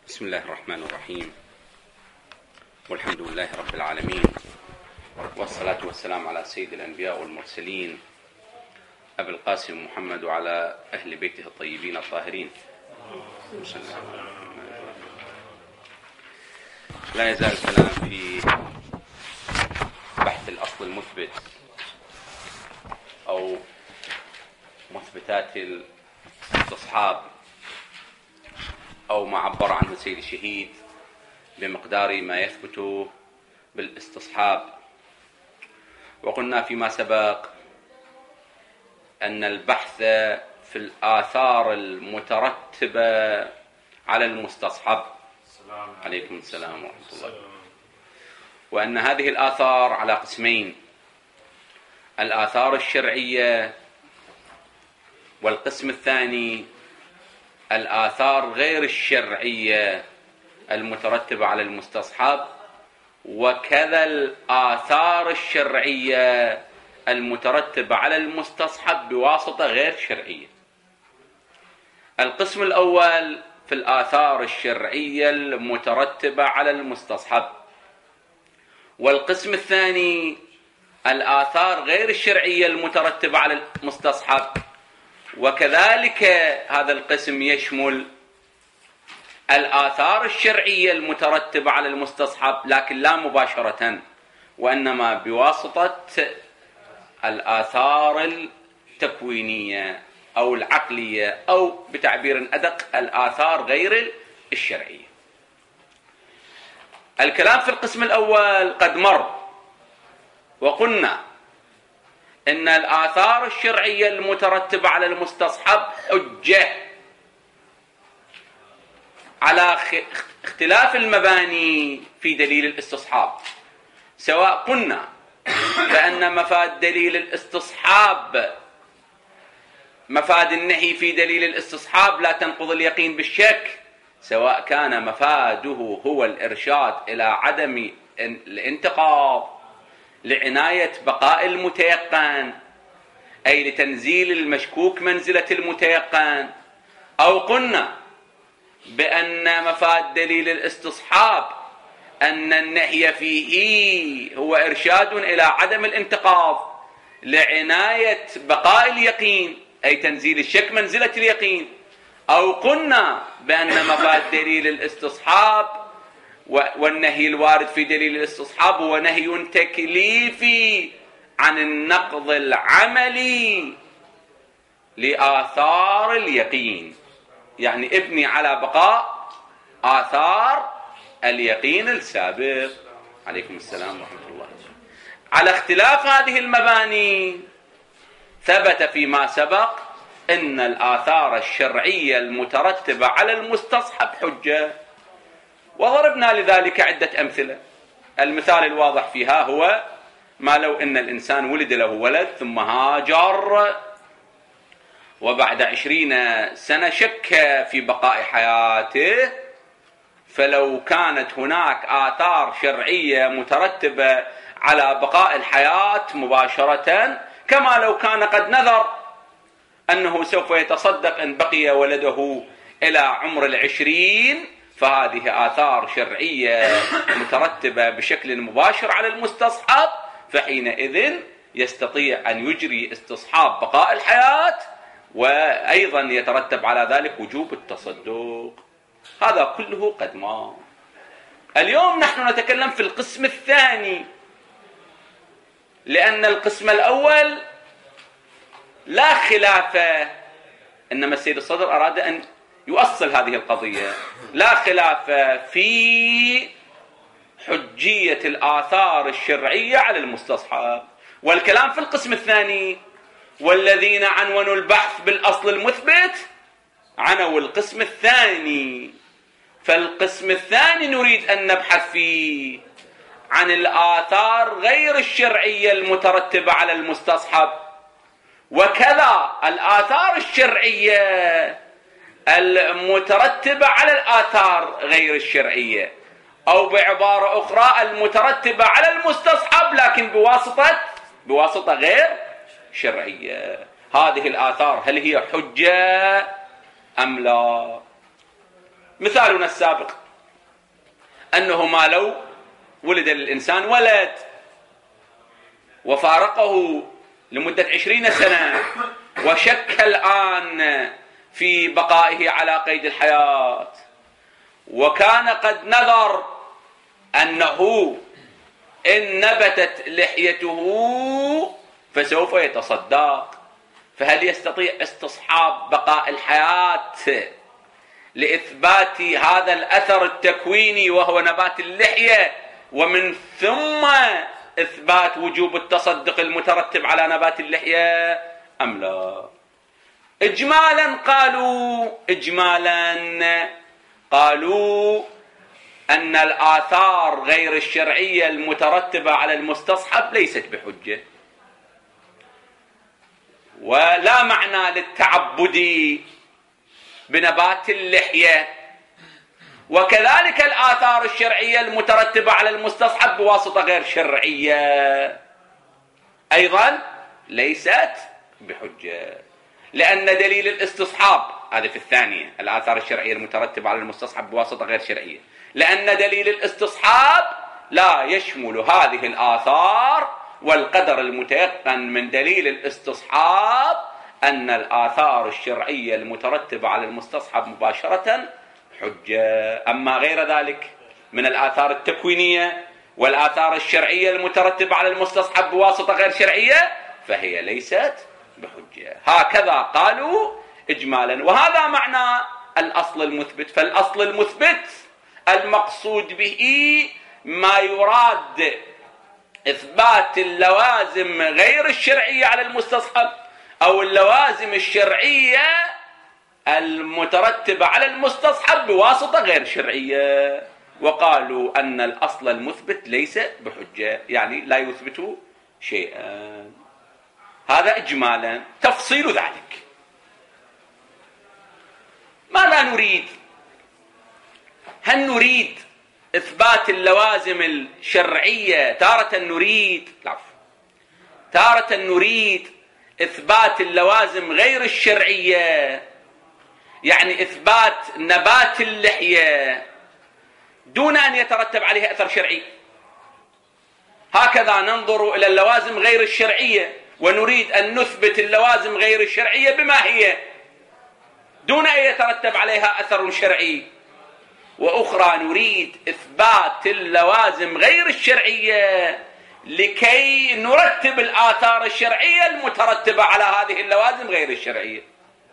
بسم الله الرحمن الرحيم، والحمد لله رب العالمين، والصلاة والسلام على سيد الأنبياء والمرسلين أبي القاسم محمد وعلى أهل بيته الطيبين الطاهرين. لا يزال الكلام في بحث الأصل المثبت أو مثبتات الاستصحاب، أو ما عبر عنه سيد الشهيد بمقدار ما يثبت بالاستصحاب. وقلنا فيما سبق أن البحث في الآثار المترتبة على المستصحب، عليكم السلام ورحمة الله، وأن هذه الآثار على قسمين: الآثار الشرعية، والقسم الثاني الآثار غير الشرعية المترتبة على المستصحب، وكذا الآثار الشرعية المترتبة على المستصحب بواسطة غير شرعية. القسم الأول في الآثار الشرعية المترتبة على المستصحب، والقسم الثاني الآثار غير الشرعية المترتبة على المستصحب. وكذلك هذا القسم يشمل الآثار الشرعية المترتبة على المستصحب، لكن لا مباشرة، وإنما بواسطة الآثار التكوينية أو العقلية، أو بتعبير أدق الآثار غير الشرعية. الكلام في القسم الأول قد مر، وقلنا إن الآثار الشرعية المترتبة على المستصحب حجة على اختلاف المباني في دليل الاستصحاب، سواء قلنا بأن مفاد دليل الاستصحاب مفاد النهي في دليل الاستصحاب لا تنقض اليقين بالشك، سواء كان مفاده هو الإرشاد إلى عدم الانتقاض لعناية بقاء المتيقن، أي لتنزيل المشكوك منزلة المتيقن، أو قلنا بأن مفاد دليل الاستصحاب أن النهي فيه هو إرشاد إلى عدم الانتقاض لعناية بقاء اليقين، أي تنزيل الشك منزلة اليقين، أو قلنا بأن مفاد دليل الاستصحاب والنهي الوارد في دليل الاستصحاب هو نهي تكليفي عن النقض العملي لآثار اليقين، يعني ابني على بقاء آثار اليقين السابق. عليكم السلام ورحمة الله. على اختلاف هذه المباني ثبت فيما سبق أن الآثار الشرعية المترتبة على المستصحب حجة، وضربنا لذلك عدة أمثلة. المثال الواضح فيها هو ما لو أن الإنسان ولد له ولد ثم هاجر، وبعد 20 سنة شك في بقاء حياته، فلو كانت هناك آثار شرعية مترتبة على بقاء الحياة مباشرة، كما لو كان قد نذر أنه سوف يتصدق إن بقي ولده إلى عمر 20، فهذه آثار شرعية مترتبة بشكل مباشر على المستصحب، فحينئذ يستطيع أن يجري استصحاب بقاء الحياة، وأيضا يترتب على ذلك وجوب التصدق. هذا كله قد مر. اليوم نحن نتكلم في القسم الثاني، لأن القسم الأول لا خلاف، إنما السيد الصدر أراد أن يؤصل هذه القضية، لا خلاف في حجية الآثار الشرعية على المستصحب. والكلام في القسم الثاني، والذين عنونوا البحث بالأصل المثبت عنوا القسم الثاني. فالقسم الثاني نريد أن نبحث فيه عن الآثار غير الشرعية المترتبة على المستصحب، وكذا الآثار الشرعية المترتبة على الآثار غير الشرعية، أو بعبارة أخرى المترتبة على المستصحب لكن بواسطة غير شرعية. هذه الآثار هل هي حجة أم لا؟ مثالنا السابق أنه ما لو ولد للإنسان ولد وفارقه لمدة 20 سنة وشك الآن في بقائه على قيد الحياة، وكان قد نذر أنه إن نبتت لحيته فسوف يتصدق، فهل يستطيع استصحاب بقاء الحياة لإثبات هذا الأثر التكويني وهو نبات اللحية، ومن ثم إثبات وجوب التصدق المترتب على نبات اللحية أم لا؟ إجمالا قالوا أن الآثار غير الشرعية المترتبة على المستصحب ليست بحجة، ولا معنى للتعبد بنبات اللحية، وكذلك الآثار الشرعية المترتبة على المستصحب بواسطة غير شرعية أيضا ليست بحجة، لأن دليل الاستصحاب هذا في الثانية، الآثار الشرعية المترتبة على المستصحب بواسطة غير شرعية، لأن دليل الاستصحاب لا يشمل هذه الآثار، والقدر المتيقن من دليل الاستصحاب أن الآثار الشرعية المترتبة على المستصحب مباشرة حجة. أما غير ذلك من الآثار التكوينية والآثار الشرعية المترتبة على المستصحب بواسطة غير شرعية فهي ليست بحجة. هكذا قالوا إجمالا، وهذا معنى الأصل المثبت. فالأصل المثبت المقصود به ما يراد إثبات اللوازم غير الشرعية على المستصحب أو اللوازم الشرعية المترتبة على المستصحب بواسطة غير شرعية، وقالوا أن الأصل المثبت ليس بحجة، يعني لا يثبت شيئا. هذا إجمالا. تفصيل ذلك ماذا نريد؟ هل نريد إثبات اللوازم الشرعية تارة نريد إثبات اللوازم غير الشرعية، يعني إثبات نبات اللحية دون أن يترتب عليها أثر شرعي. هكذا ننظر إلى اللوازم غير الشرعية ونريد أن نثبت اللوازم غير الشرعية بما هي دون أن يترتب عليها أثر شرعي، وأخرى نريد إثبات اللوازم غير الشرعية لكي نرتب الآثار الشرعية المترتبة على هذه اللوازم غير الشرعية.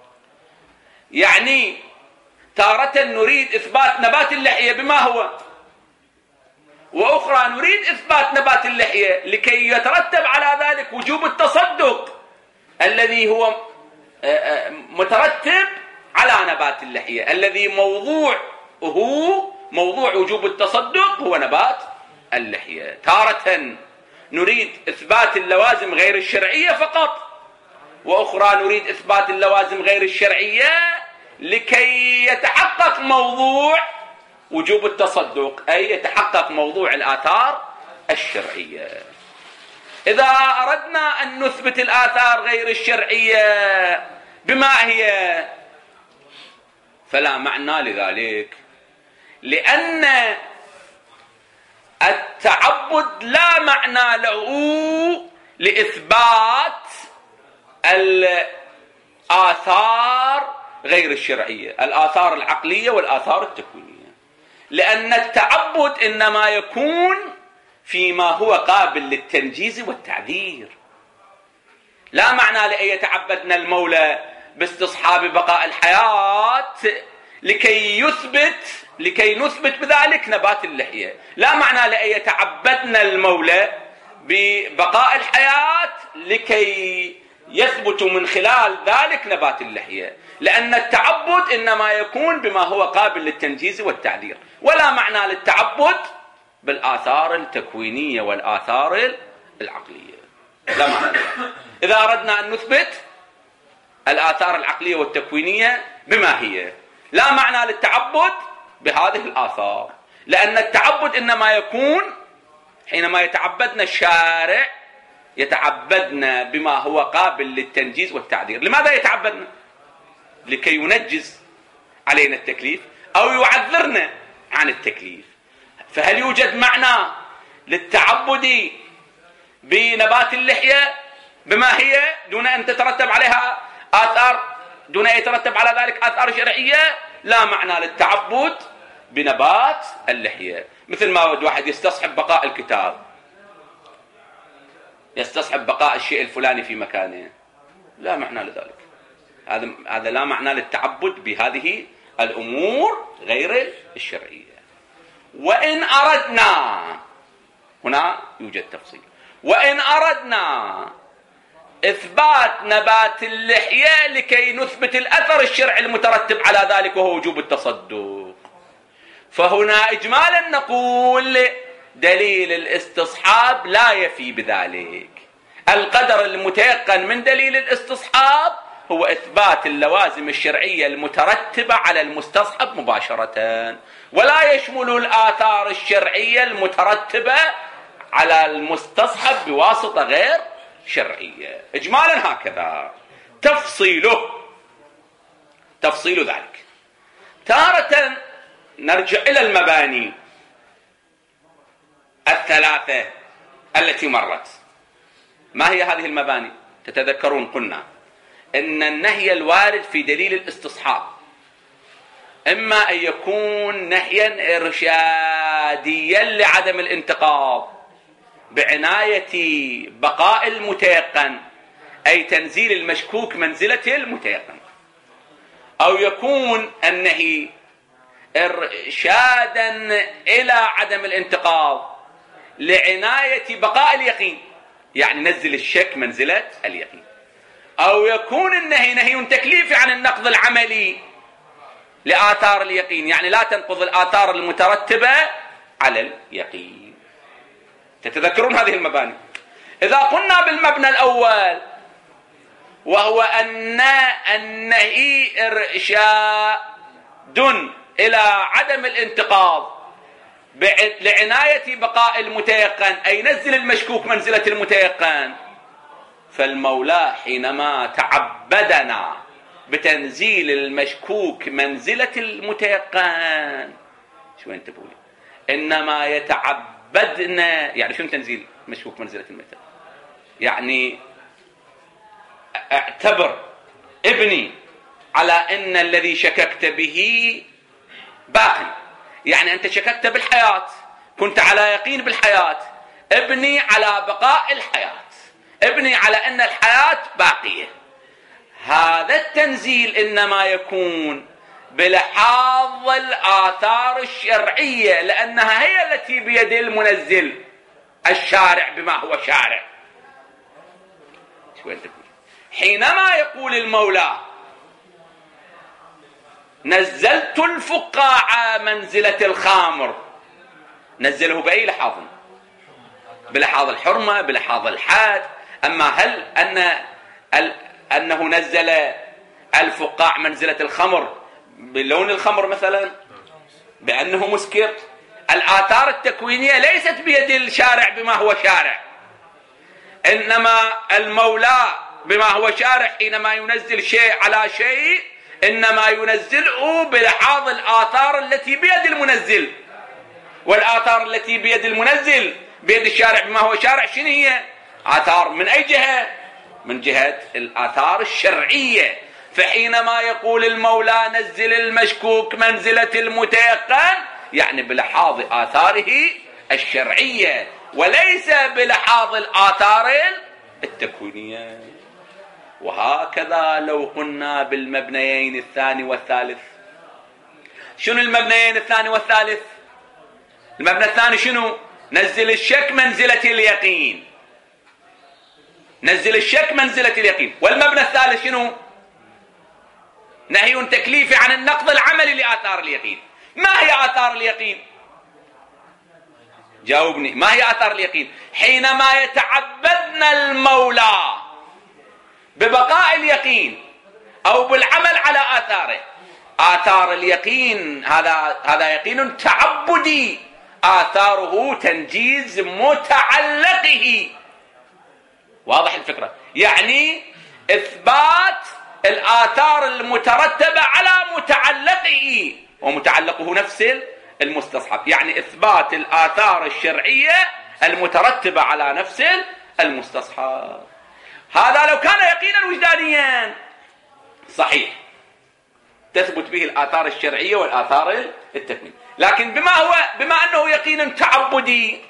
يعني تارة نريد إثبات نبات اللحية بما هو، وأخرى نريد إثبات نبات اللحية لكي يترتب على ذلك وجوب التصدق الذي هو مترتب على نبات اللحية، الذي موضوع وجوب التصدق هو نبات اللحية. تارة نريد إثبات اللوازم غير الشرعية فقط، وأخرى نريد إثبات اللوازم غير الشرعية لكي يتحقق موضوع وجوب التصدق، أي يتحقق موضوع الآثار الشرعية. إذا أردنا أن نثبت الآثار غير الشرعية بما هي فلا معنى لذلك، لأن التعبد لا معنى له لإثبات الآثار غير الشرعية، الآثار العقلية والآثار التكوينية، لأن التعبد إنما يكون فيما هو قابل للتنجيز والتعذير. لا معنى لأن يتعبدنا المولى باستصحاب بقاء الحياة لكي نثبت بذلك نبات اللحية، لا معنى لأن يتعبدنا المولى ببقاء الحياة لكي يثبت من خلال ذلك نبات اللحية، لأن التعبد إنما يكون بما هو قابل للتنجيز والتعذير، ولا معنى للتعبد بالآثار التكوينية والآثار العقلية، لا معنى لها. إذا أردنا أن نثبت الآثار العقلية والتكوينية بما هي، لا معنى للتعبد بهذه الآثار، لأن التعبد إنما يكون حينما يتعبدنا الشارع يتعبدنا بما هو قابل للتنجيز والتعذير. لماذا يتعبدنا؟ لكي ينجز علينا التكليف أو يعذرنا عن التكليف. فهل يوجد معنى للتعبد بنبات اللحية بما هي دون أن تترتب عليها آثار، دون أن يترتب على ذلك آثار شرعية؟ لا معنى للتعبد بنبات اللحية. مثل ما واحد يستصحب بقاء الكتاب، يستصحب بقاء الشيء الفلاني في مكانه، لا معنى لذلك. هذا لا معنى للتعبد بهذه الأمور غير الشرعية. وإن أردنا، هنا يوجد تفصيل، وإن أردنا إثبات نبات اللحية لكي نثبت الأثر الشرعي المترتب على ذلك وهو وجوب التصدق، فهنا إجمالا نقول دليل الاستصحاب لا يفي بذلك. القدر المتيقن من دليل الاستصحاب هو إثبات اللوازم الشرعية المترتبة على المستصحب مباشرة، ولا يشمل الآثار الشرعية المترتبة على المستصحب بواسطة غير شرعية. إجمالا هكذا. تفصيل ذلك، تارة نرجع إلى المباني الثلاثة التي مرت. ما هي هذه المباني؟ تتذكرون قلنا إن النهي الوارد في دليل الاستصحاب إما أن يكون نهيا إرشاديا لعدم الانتقاض بعناية بقاء المتيقن، أي تنزيل المشكوك منزلة المتيقن، أو يكون النهي إرشادا إلى عدم الانتقاض لعناية بقاء اليقين، يعني نزل الشك منزلة اليقين، أو يكون النهي نهي تكليفي عن النقض العملي لآثار اليقين، يعني لا تنقض الآثار المترتبة على اليقين. تتذكرون هذه المباني؟ إذا قلنا بالمبنى الأول وهو أن النهي إرشاد إلى عدم الانتقاض لعناية بقاء المتيقن، أي نزل المشكوك منزلة المتيقن، فالمولى حينما تعبدنا بتنزيل المشكوك منزلة المتيقن، شو انتبهوا، إنما يتعبدنا، يعني شو تنزيل مشكوك منزلة المتيقن؟ يعني اعتبر ابني على أن الذي شككت به باقي، يعني أنت شككت بالحياة، كنت على يقين بالحياة، ابني على بقاء الحياة، ابني على أن الحياة باقية. هذا التنزيل إنما يكون بلحاظ الآثار الشرعية، لأنها هي التي بيد المنزل الشارع بما هو شارع. شو أنت تقول؟ حينما يقول المولى نزلت الفقاعة منزلة الخامر، نزله بأي لحاظ؟ بلحاظ الحرمة، بلحاظ الحاد. أما هل أنه نزل الفقاع منزلة الخمر بلون الخمر مثلا، بأنه مسكر؟ الآثار التكوينية ليست بيد الشارع بما هو شارع، إنما المولى بما هو شارع حينما ينزل شيء على شيء إنما ينزله بلحاظ الآثار التي بيد المنزل، والآثار التي بيد المنزل بيد الشارع بما هو شارع شنو هي؟ آثار من أي جهة؟ من جهة الآثار الشرعية. فحينما يقول المولى نزل المشكوك منزلة المتيقن، يعني بلحاظ آثاره الشرعية وليس بلحاظ الآثار التكوينية. وهكذا لو قلنا بالمبنيين الثاني والثالث. شنو المبنيين الثاني والثالث؟ المبنى الثاني شنو؟ نزل الشك منزلة اليقين، نزل الشك منزلة اليقين. والمبنى الثالث شنو؟ نهي تكليفي عن النقض العملي لآثار اليقين. ما هي آثار اليقين؟ جاوبني، ما هي آثار اليقين؟ حينما يتعبدنا المولى ببقاء اليقين أو بالعمل على آثاره. آثار اليقين هذا يقين تعبدي، آثاره تنجيز متعلقه. واضح الفكرة؟ يعني إثبات الآثار المترتبة على متعلقه، ومتعلقه نفس المستصحب، يعني إثبات الآثار الشرعية المترتبة على نفس المستصحب. هذا لو كان يقينا وجدانيا صحيح تثبت به الآثار الشرعية والآثار التكوينية، لكن بما أنه يقين تعبدي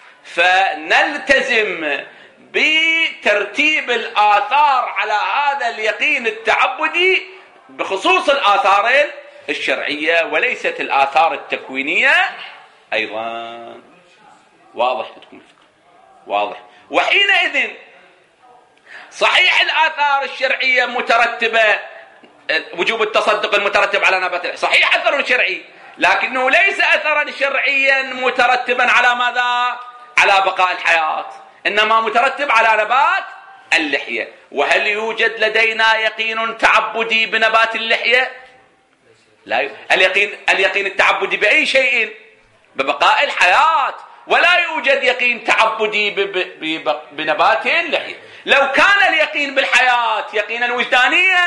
فنلتزم بترتيب الآثار على هذا اليقين التعبدي بخصوص الآثار الشرعية وليست الآثار التكوينية أيضا. واضح لكم الفكرة؟ واضح. وحينئذ صحيح الآثار الشرعية مترتبة، وجوب التصدق المترتب على نبات صحيح أثر شرعي، لكنه ليس أثرا شرعيا مترتبا على ماذا؟ على بقاء الحياة، إنما مترتب على نبات اللحية. وهل يوجد لدينا يقين تعبدي بنبات اللحية؟ لا. اليقين التعبدي بأي شيء؟ ببقاء الحياة. ولا يوجد يقين تعبدي بنبات اللحية. لو كان اليقين بالحياة يقينا وجدانيا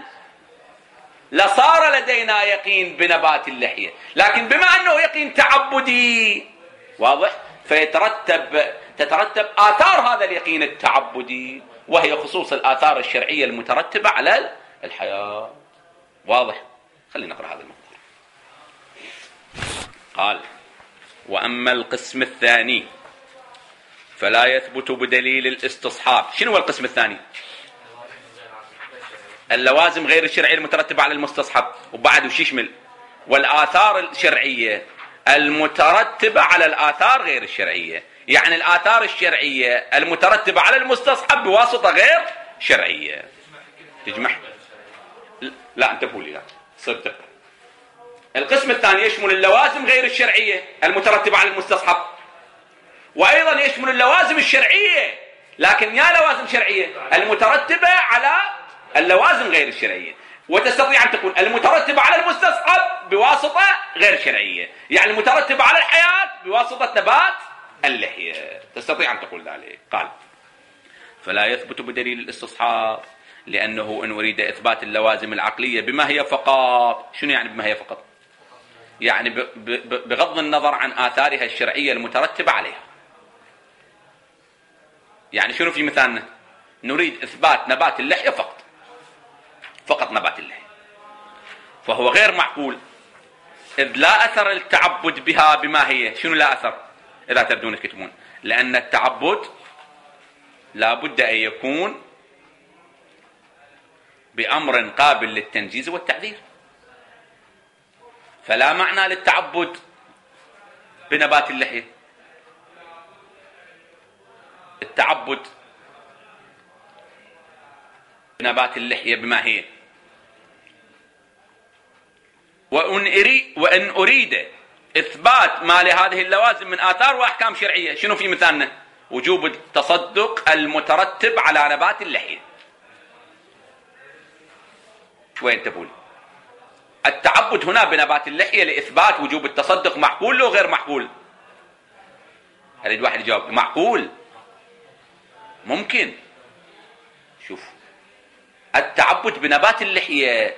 لصار لدينا يقين بنبات اللحية، لكن بما أنه يقين تعبدي واضح تترتب آثار هذا اليقين التعبدي، وهي خصوص الآثار الشرعية المترتبة على الحياة. واضح؟ خلينا نقرأ هذا المقدار. قال: وأما القسم الثاني فلا يثبت بدليل الاستصحاب. شنو هو القسم الثاني؟ اللوازم غير الشرعية المترتبة على المستصحب، وبعد وش يشمل؟ والآثار الشرعية المترتبة على الآثار غير الشرعية، يعني الآثار الشرعية المترتبة على المستصحب بواسطة غير شرعية. تجمع؟ لا انتبهوا لي، لا صدق. القسم الثاني يشمل اللوازم غير الشرعية المترتبة على المستصحب، وأيضا يشمل اللوازم الشرعية، لكن يا لوازم شرعية المترتبة على اللوازم غير الشرعية، وتستطيع أن تكون المترتبة على المستصحب بواسطة غير شرعية، يعني المترتبة على الحياة بواسطة نبات اللحية، تستطيع أن تقول ذلك. قال: فلا يثبت بدليل الاستصحاب، لأنه إن أريد إثبات اللوازم العقلية بما هي فقط. شنو يعني بما هي فقط؟ يعني بغض النظر عن آثارها الشرعية المترتبة عليها. يعني شنو في مثالنا؟ نريد إثبات نبات اللحية فقط نبات اللحية، فهو غير معقول، إذ لا أثر التعبد بها بما هي. شنو لا أثر؟ إذا تبدون تكتبون، لأن التعبد لا بد أن يكون بأمر قابل للتنجيز والتعذير، فلا معنى للتعبد بنبات اللحية. التعبد بنبات اللحية بما هي. وإن أريد إثبات ما لهذه اللوازم من آثار وأحكام شرعية. شنو في مثالنا؟ وجوب التصدق المترتب على نبات اللحية. شوي انتبهوا لي. التعبد هنا بنبات اللحية لإثبات وجوب التصدق معقول لو غير معقول؟ أريد واحد يجاوب. معقول ممكن. شوف، التعبد بنبات اللحية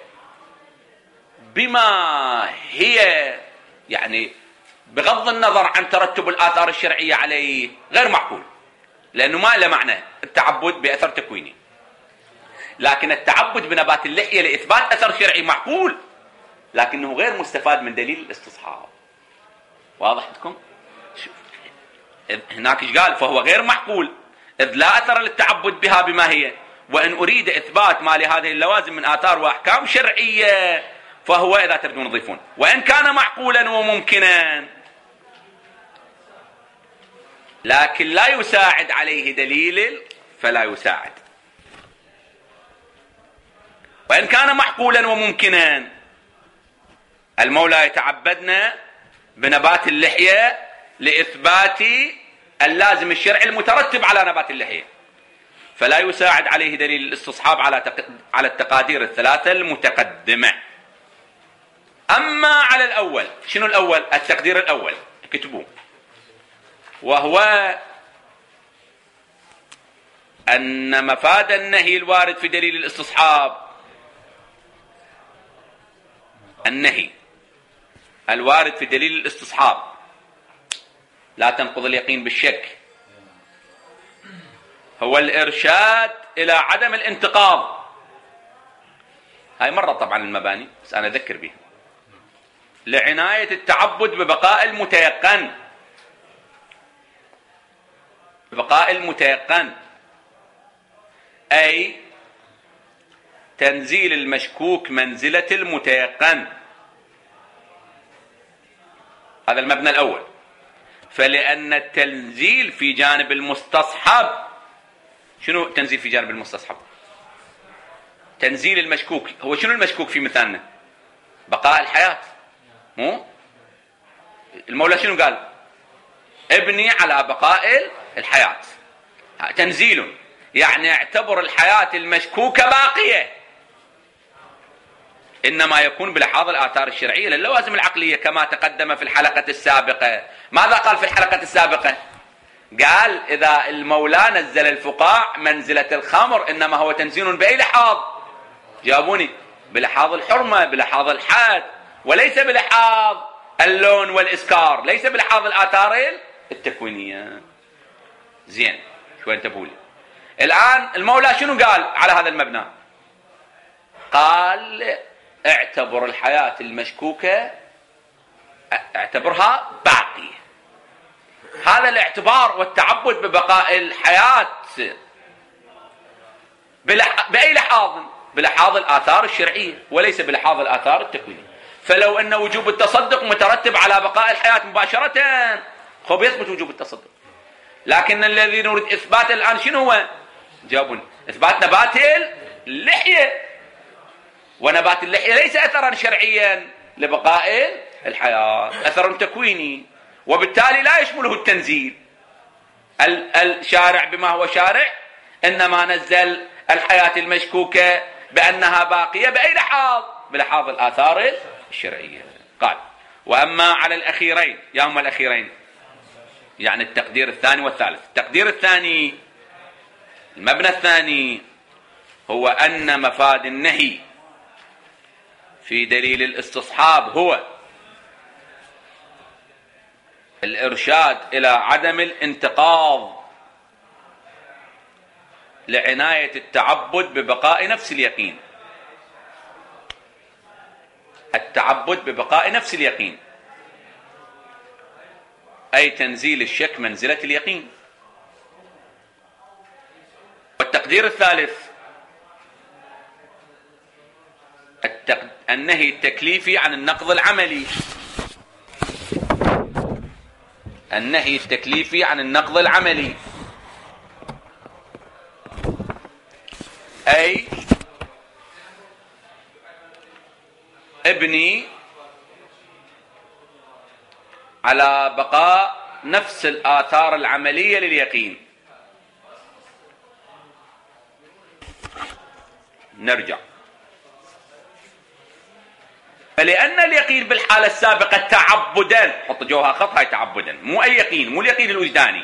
بما هي، يعني بغض النظر عن ترتب الآثار الشرعية عليه، غير معقول، لأنه ما له معنى التعبد بأثر تكويني. لكن التعبد بنبات اللحية لإثبات أثر شرعي معقول، لكنه غير مستفاد من دليل الاستصحاب. واضح لكم؟ هناك ايش قال؟ فهو غير معقول إذ لا أثر للتعبد بها بما هي، وإن أريد إثبات ما لهذه اللوازم من آثار وأحكام شرعية فهو، إذا تردون تضيفون، وإن كان معقولا وممكنا لكن لا يساعد عليه دليل فلا يساعد. وإن كان معقولا وممكنا، المولى يتعبدنا بنبات اللحية لإثبات اللازم الشرعي المترتب على نبات اللحية، فلا يساعد عليه دليل الاستصحاب على التقادير الثلاثة المتقدمة. أما على الأول، شنو الأول؟ التقدير الأول كتبوه، وهو أن مفاد النهي الوارد في دليل الاستصحاب، النهي الوارد في دليل الاستصحاب لا تنقض اليقين بالشك هو الإرشاد إلى عدم الانتقاض. هاي مرة طبعا المباني بس أنا أذكر بها. لعناية التعبد ببقاء المتيقن، ببقاء المتيقن أي تنزيل المشكوك منزلة المتيقن. هذا المبنى الأول. فلأن التنزيل في جانب المستصحب، شنو تنزيل في جانب المستصحب؟ تنزيل المشكوك. هو شنو المشكوك في مثالنا؟ بقاء الحياة. مو المولى شنو قال؟ ابني على بقاء الحياة. تنزيل يعني اعتبر الحياة المشكوكة باقية، إنما يكون بلحاظ الآثار الشرعية للوازم العقلية كما تقدم في الحلقة السابقة. ماذا قال في الحلقة السابقة؟ قال إذا المولى نزل الفقاع منزلة الخمر إنما هو تنزيل بأي لحاظ؟ جابوني بلحاظ الحرمة، بلحاظ الحد، وليس بلحاظ اللون والإسكار، ليس بلحاظ الآثار التكوينية. زين شوي انتبهوا لي. الآن المولى شنو قال على هذا المبنى؟ قال اعتبر الحياة المشكوكة اعتبرها باقية. هذا الاعتبار والتعبد ببقاء الحياة بأي لحاظ؟ بلحاظ الآثار الشرعية وليس بلحاظ الآثار التكوينية. فلو أن وجوب التصدق مترتب على بقاء الحياة مباشرة خب يثبت وجوب التصدق. لكن الذي نريد إثباته الآن شنو هو؟ جاوبوني. إثبات نبات اللحية، ونبات اللحية ليس أثرا شرعيا لبقاء الحياة، أثر تكويني، وبالتالي لا يشمله التنزيل. الشارع بما هو شارع إنما نزل الحياة المشكوكة بأنها باقية بأي لحاظ؟ بلحاظ الآثار الشرعية. قال وأما على الأخيرين، يا هم الأخيرين يعني التقدير الثاني والثالث. التقدير الثاني، المبنى الثاني، هو أن مفاد النهي في دليل الاستصحاب هو الإرشاد إلى عدم الانتقاض لعناية التعبد ببقاء نفس اليقين. التعبد ببقاء نفس اليقين أي تنزيل الشك منزلة اليقين. والتقدير الثالث النهي التكليفي عن النقض العملي. النهي التكليفي عن النقض العملي أي ابني على بقاء نفس الآثار العملية لليقين. نرجع. فلأن اليقين بالحالة السابقة تعبدا، حط جوها خط، هاي تعبدا، مو أي يقين، مو اليقين الوجداني،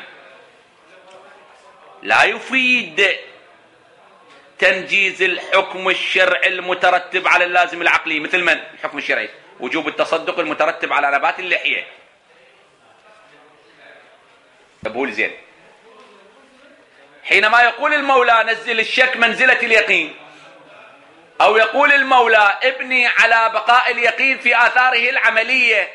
لا يفيد تنجيز الحكم الشرعي المترتب على اللازم العقلي. مثل من؟ الحكم الشرعي وجوب التصدق المترتب على نبات اللحية. تبول زين. حينما يقول المولى نزل الشك منزلة اليقين، أو يقول المولى ابني على بقاء اليقين في آثاره العملية.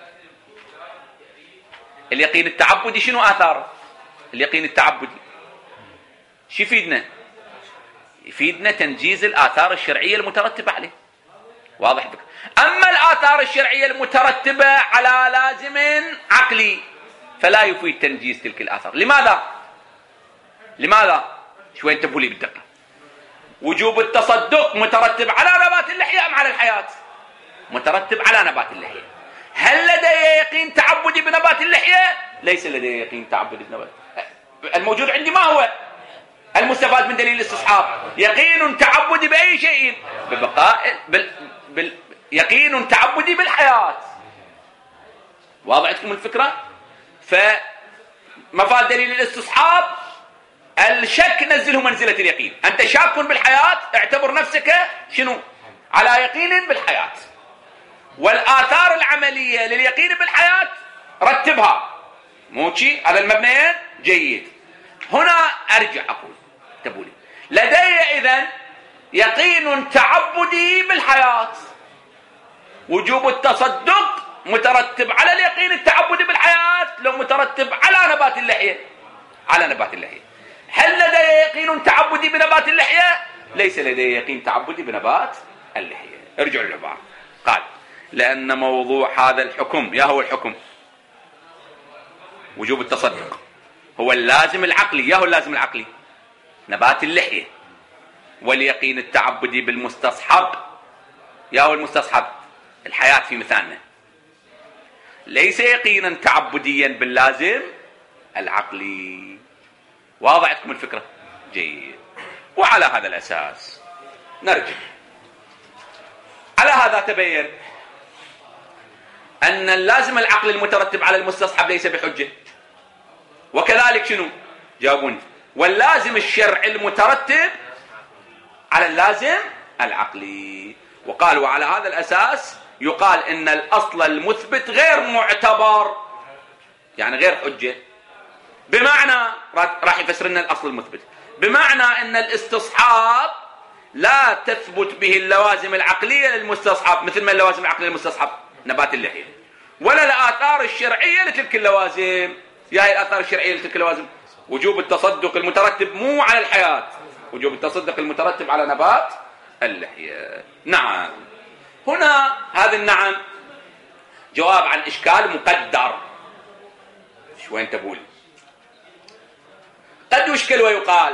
اليقين التعبدي شنو آثاره؟ اليقين التعبدي شو يفيدنا؟ يفيدنا تنجيز الآثار الشرعية المترتبة عليه. واضح بك؟ أما الآثار الشرعية المترتبة على لازم عقلي فلا يفيد تنجيز تلك الآثار. لماذا؟ لماذا؟ شوي انتبهوا لي بالدقة. وجوب التصدق مترتب على نبات اللحية أم على الحياة؟ مترتب على نبات اللحية. هل لدي يقين تعبدي بنبات اللحية؟ ليس لدي يقين تعبدي بنبات. الموجود عندي ما هو المستفاد من دليل الاستصحاب؟ يقين تعبدي بأي شيء؟ ببقاء يقين تعبدي بالحياة. واضح لكم الفكرة؟ فمفاد دليل الاستصحاب الشك نزله منزلة اليقين. أنت شاك بالحياة، اعتبر نفسك شنو؟ على يقين بالحياة. والآثار العملية لليقين بالحياة رتبها، مو شي هذا المبنيين جيد. هنا أرجع أقول تبولي لدي إذن يقين تعبدي بالحياة، وجوب التصدق مترتب على اليقين التعبدي بالحياة لو مترتب على نبات اللحية، على نبات اللحية. هل لدي يقين تعبدي بنبات اللحية؟ ليس لدي يقين تعبدي بنبات اللحية. ارجعوا للعبارة. قال لأن موضوع هذا الحكم، يا هو الحكم وجوب التصدق، هو اللازم العقلي، يا هو اللازم العقلي نبات اللحية، واليقين التعبدي بالمستصحب، يا هو المستصحب الحياة في مثالنا، ليس يقينا تعبديا باللازم العقلي. واضح لكم الفكرة؟ جيد. وعلى هذا الأساس نرجع. على هذا تبين أن اللازم العقلي المترتب على المستصحب ليس بحجة، وكذلك شنو؟ جاوبوني. واللازم الشرعي المترتب على اللازم العقلي. وقال وعلى هذا الأساس يقال إن الأصل المثبت غير معتبر، يعني غير حجة. بمعنى راح يفسر لنا الأصل المثبت، بمعنى أن الاستصحاب لا تثبت به اللوازم العقلية للمستصحب، مثل ما اللوازم العقلية للمستصحب نبات اللحية، ولا الآثار الشرعية لتلك اللوازم. يا هي الآثار الشرعية لتلك اللوازم؟ وجوب التصدق المترتب مو على الحياة، وجوب التصدق المترتب على نبات اللحية. نعم. هنا هذا النعم جواب عن إشكال مقدر. شو أنت تقول؟ قد يشكل ويقال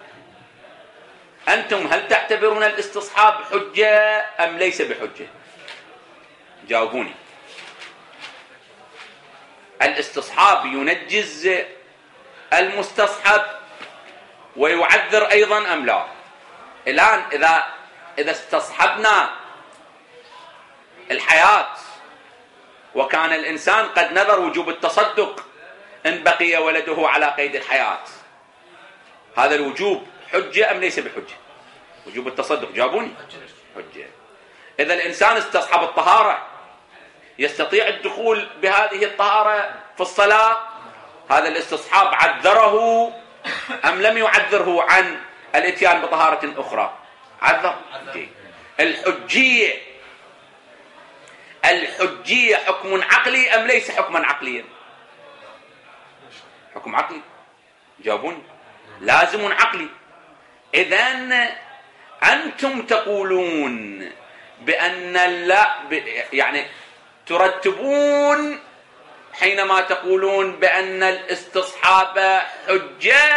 أنتم هل تعتبرون الاستصحاب حجة أم ليس بحجة؟ جاوبوني. الاستصحاب ينجز المستصحب ويعذر أيضا أم لا؟ الآن إذا استصحبنا الحياة وكان الإنسان قد نذر وجوب التصدق إن بقي ولده على قيد الحياة، هذا الوجوب حجة أم ليس بحجة؟ وجوب التصدق، جاوبوني. حجة. إذا الإنسان استصحب الطهارة يستطيع الدخول بهذه الطهارة في الصلاة، هذا الاستصحاب عذره أم لم يعذره عن الاتيان بطهارة أخرى؟ عذر. الحجية حكم عقلي أم ليس حكما عقليا؟ حكم عقلي، جاوبوني. لازم عقلي. إذن أنتم تقولون بأن يعني ترتبون حينما تقولون بأن الاستصحاب حجة،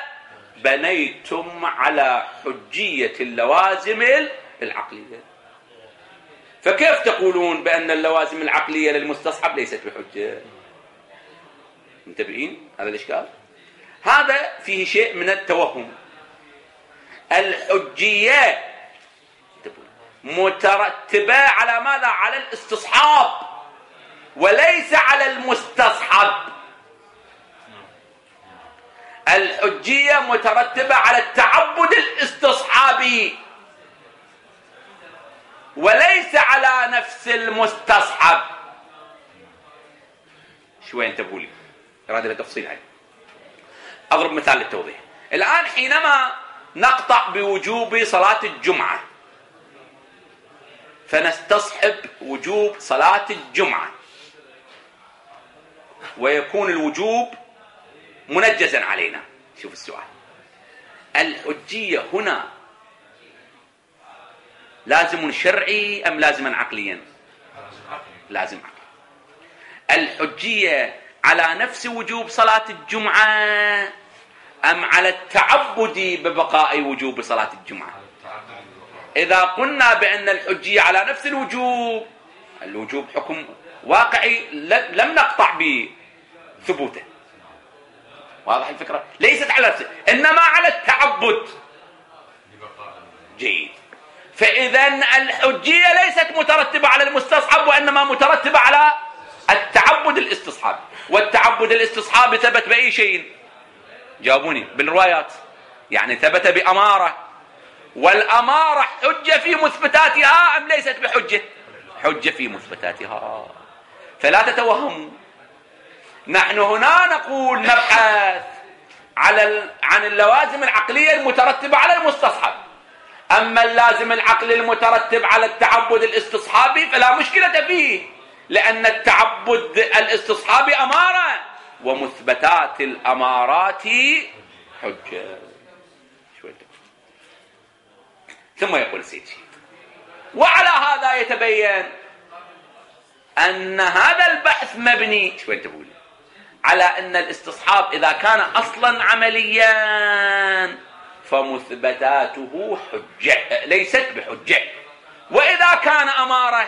بنيتم على حجية اللوازم العقلية. فكيف تقولون بأن اللوازم العقلية للمستصحب ليست بحجة؟ منتبهين هذا الإشكال؟ هذا فيه شيء من التوهم. الحجية مترتبة على ماذا؟ على الاستصحاب وليس على المستصحب. الحجية مترتبة على التعبد الاستصحابي وليس على نفس المستصحب. شوي انتبهوا لي، هذا التفصيل هاي. أضرب مثال للتوضيح. الآن حينما نقطع بوجوب صلاة الجمعة فنستصحب وجوب صلاة الجمعة ويكون الوجوب منجزا علينا. شوف السؤال، الحجية هنا لازم شرعي أم لازما عقليا؟ لازم عقلي. الحجية على نفس وجوب صلاة الجمعة أم على التعبد ببقاء وجوب صلاة الجمعة؟ إذا قلنا بأن الحجية على نفس الوجوب حكم واقعي لم نقطع بثبوته. واضح الفكرة؟ ليست على نفسه إنما على التعبد. جيد. فإذا الحجية ليست مترتبة على المستصحب وإنما مترتبة على التعبد الاستصحابي، والتعبد الاستصحابي ثبت بأي شيء؟ جاوبوني. بالروايات، يعني ثبت بأمارة، والأمارة حجة في مثبتاتها أم ليست بحجة؟ حجة في مثبتاتها. فلا تتوهموا، نحن هنا نقول نبحث عن اللوازم العقلية المترتبة على المستصحب. أما اللازم العقلي المترتب على التعبد الاستصحابي فلا مشكلة فيه، لأن التعبد الاستصحابي أمارة، ومثبتات الأمارات حجة. ثم يقول السيد شيخ: وعلى هذا يتبين أن هذا البحث مبني على أن الاستصحاب إذا كان أصلا عمليا فمثبتاته حجة ليست بحجة، وإذا كان أمارة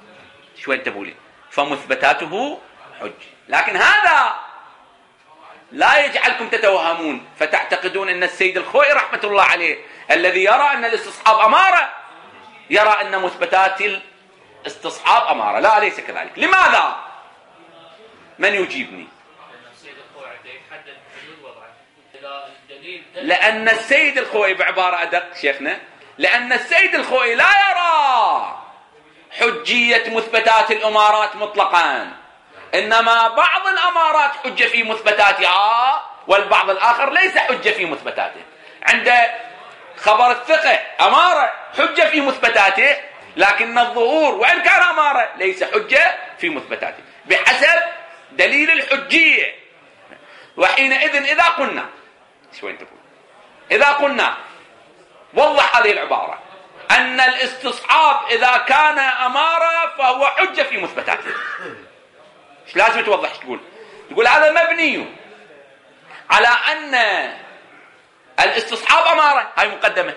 فمثبتاته حجة. لكن هذا لا يجعلكم تتوهمون فتعتقدون أن السيد الخوئي رحمة الله عليه الذي يرى أن الاستصحاب أمارة يرى أن مثبتات الاستصحاب أمارة. لا، ليس كذلك. لماذا؟ من يجيبني؟ لأن السيد الخوئي، بعبارة أدق شيخنا، لأن السيد الخوئي لا يرى حجية مثبتات الأمارات مطلقا، إنما بعض الأمارات حجة في مثبتاتها والبعض الآخر ليس حجة في مثبتاته. عند خبر الثقة أمارة حجة في مثبتاته، لكن الظهور وإن كان أمارة ليس حجة في مثبتاته بحسب دليل الحجية. وحينئذ إذا قلنا وضح هذه العبارة أن الاستصحاب إذا كان أمارة فهو حجة في مثبتاته، إيش لازم توضح؟ تقول هذا مبني على أن الاستصحاب أمارة، هاي مقدمة،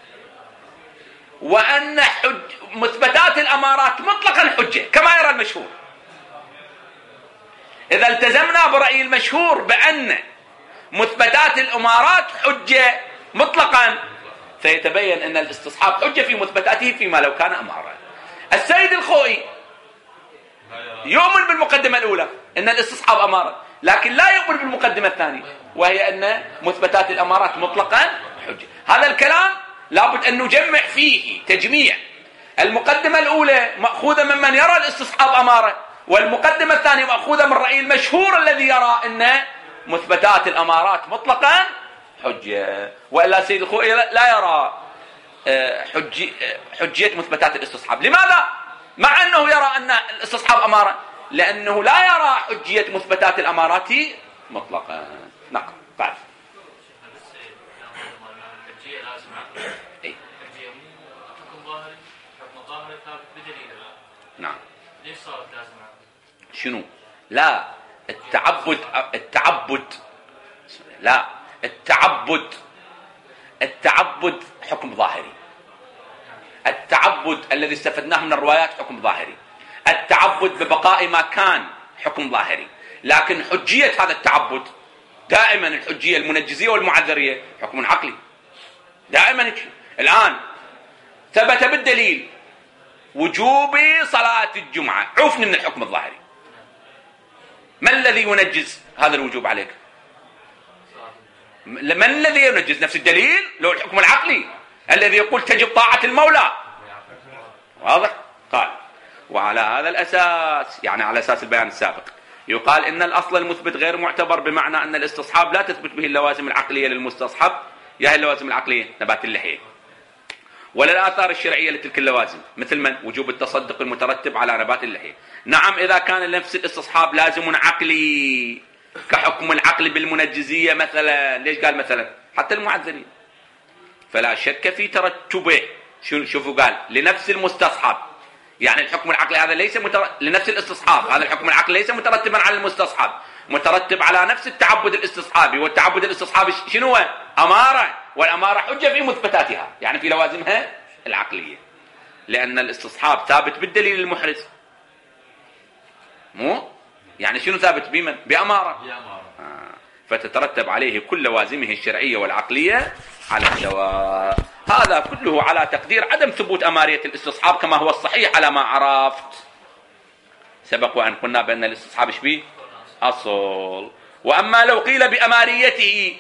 وأن مثبتات الأمارات مطلقا حجة كما يرى المشهور. إذا التزمنا برأي المشهور بأن مثبتات الأمارات حجة مطلقا فيتبين أن الاستصحاب حجة في مثبتاته فيما لو كان أمارة. السيد الخوئي يؤمن بالمقدمة الأولى أن الاستصحاب أمارة، لكن لا يؤمن بالمقدمة الثانية وهي أن مثبتات الأمارات مطلقا حجة. هذا الكلام لابد أن نجمع فيه تجميع. المقدمة الأولى مأخوذة ممن يرى الاستصحاب أمارة، والمقدمة الثانية مأخوذة من رأي المشهور الذي يرى أن مثبتات الأمارات مطلقا حجة. وإلا سيد الخوئي لا يرى حجية مثبتات الاستصحاب. لماذا؟ مع أنه يرى أن الاستصحاب أمارة، لأنه لا يرى حجية مثبتات الأمارات مطلقا. نعم. بعد نعم. ليش صارت لازمة؟ شنو؟ لا، التعبد حكم ظاهري. التعبد الذي استفدناه من الروايات حكم ظاهري. التعبد ببقاء ما كان حكم ظاهري، لكن حجية هذا التعبد دائما الحجية المنجزية والمعذرية حكم عقلي دائما. الآن ثبت بالدليل وجوب صلاة الجمعة، عوفني من الحكم الظاهري. ما الذي ينجز هذا الوجوب عليك؟ من الذي ينجز؟ نفس الدليل لو الحكم العقلي الذي يقول تجب طاعة المولى. واضح؟ قال وعلى هذا الأساس، يعني على أساس البيان السابق، يقال إن الأصل المثبت غير معتبر، بمعنى أن الاستصحاب لا تثبت به اللوازم العقلية للمستصحب، يا هي اللوازم العقلية نبات اللحية، ولا الآثار الشرعية لتلك اللوازم، مثل من وجوب التصدق المترتب على نبات اللحية. نعم، إذا كان نفس الاستصحاب لازم عقلي كحكم العقل بالمنجزية مثلا، ليش قال مثلا؟ حتى المعذرين، فلا شك في ترتبه. شوفوا قال لنفس المستصحب، يعني الحكم العقلي هذا ليس لنفس الاستصحاب، هذا الحكم العقلي ليس مترتبا على المستصحب، مترتب على نفس التعبد الاستصحابي، والتعبد الاستصحابي شنو؟ أمارة، والأمارة حجة في مثبتاتها، يعني في لوازمها العقلية، لأن الاستصحاب ثابت بالدليل المحرز. مو يعني شنو ثابت؟ بمن؟ بأمارة. فتترتب عليه كل لوازمه الشرعية والعقلية على الدواء. هذا كله على تقدير عدم ثبوت أمارية الاستصحاب كما هو الصحيح على ما عرفت سبق وأن قلنا بأن الاستصحاب به أصل. وأما لو قيل بأماريته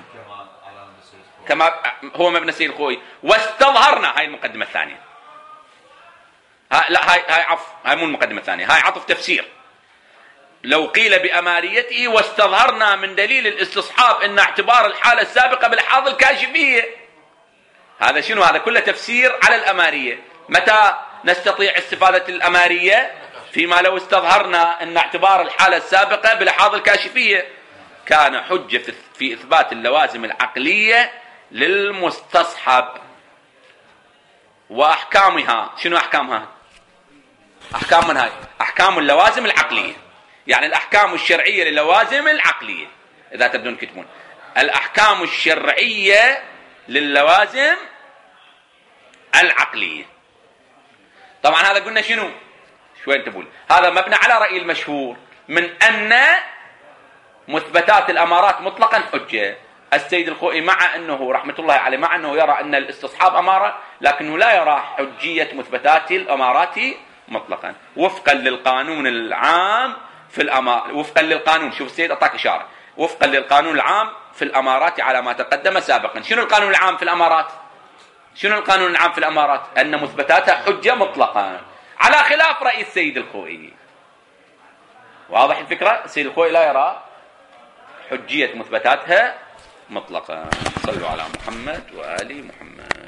كما هو مبنى السيد الخوئي واستظهرنا، هاي المقدمة الثانية، لا هاي هاي مو المقدمة الثانية، هاي عطف تفسير. لو قيل بأماريته واستظهرنا من دليل الاستصحاب ان اعتبار الحالة السابقة بالحاض الكاشفية، هذا شنو؟ هذا كله تفسير على الأمارية. متى نستطيع استفادة الأمارية؟ فيما لو استظهرنا ان اعتبار الحالة السابقة بالحاض الكاشفية كان حجة في إثبات اللوازم العقلية للمستصحب وأحكامها. شنو أحكامها؟ أحكام من هاي؟ أحكام اللوازم العقلية، يعني الأحكام الشرعية للوازم العقلية. إذا تبدون كتبون الأحكام الشرعية للوازم العقلية. طبعا هذا قلنا شنو؟ شوي انتبهوا، هذا مبنى على رأي المشهور من أن مثبتات الأمارات مطلقا حجة. السيد الخوئي مع أنه رحمة الله عليه مع أنه يرى أن الاستصحاب أمارة، لكنه لا يرى حجية مثبتات الأمارات مطلقا وفقا للقانون العام في الأمارات. وفقا للقانون، شوف السيد أعطاك إشارة، وفقا للقانون العام في الأمارات على ما تقدم سابقا. شنو القانون العام في الأمارات؟ شنو القانون العام في الأمارات؟ أن مثبتاتها حجة مطلقا، على خلاف رأي السيد الخوئي. واضح الفكرة؟ السيد الخوئي لا يرى حجية مثبتاتها مطلقا. صلوا على محمد وآل محمد.